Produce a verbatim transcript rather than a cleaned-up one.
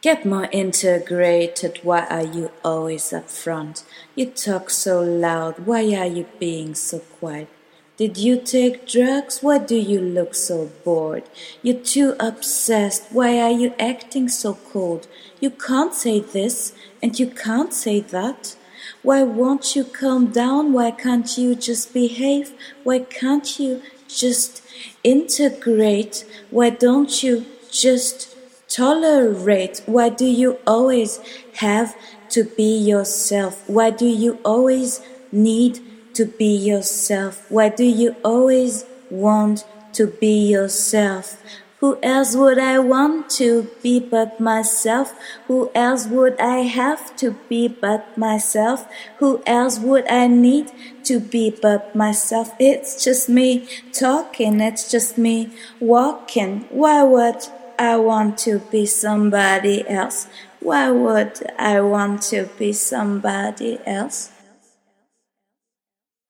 Get more integrated, why are you always up front? You talk so loud, why are you being so quiet? Did you take drugs? Why do you look so bored? You're too obsessed, why are you acting so cold? You can't say this, and you can't say that. Why won't you calm down? Why can't you just behave? Why can't you just integrate? Why don't you just tolerate? Why do you always have to be yourself? Why do you always need to be yourself? Why do you always want to be yourself? Who else would I want to be but myself? Who else would I have to be but myself? Who else would I need to be but myself? It's just me talking, it's just me walking. Why would I want to be somebody else? Why would I want to be somebody else?